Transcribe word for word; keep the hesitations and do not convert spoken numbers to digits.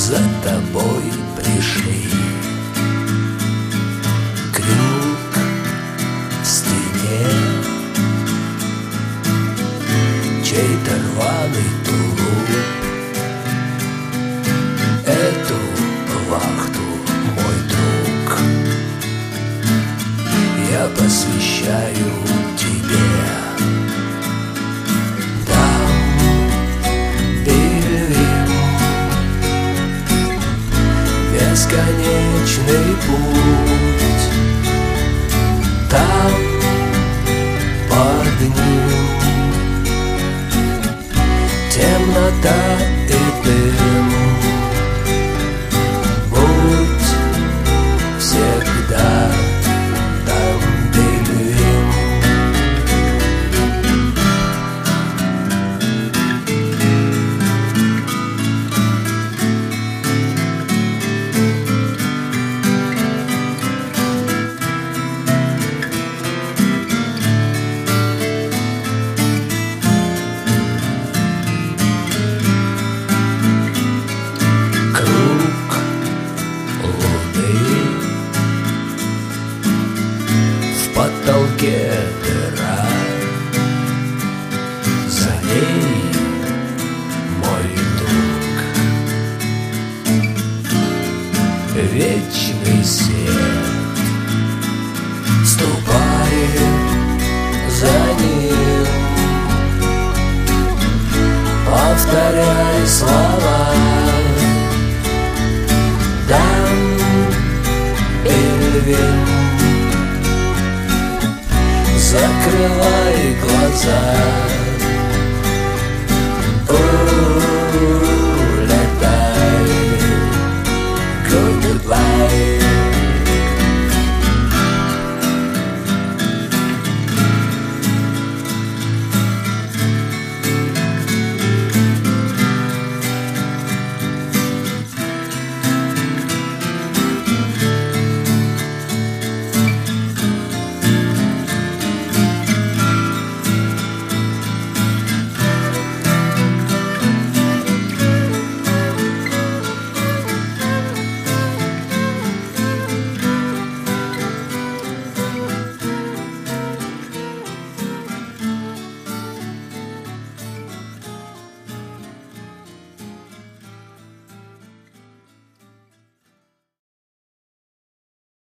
за тобой пришли. Крюк в стене, чей-то рваный тулуп. Эту вахту, мой друг, я посвящаю тебе. Там Бельвим, бесконечный путь. Там под ним темнота и дым. Будь всегда там, Бельвим. В потолке дыра, за ней мой друг. Вечный свет ступает за ним, повторяй слова.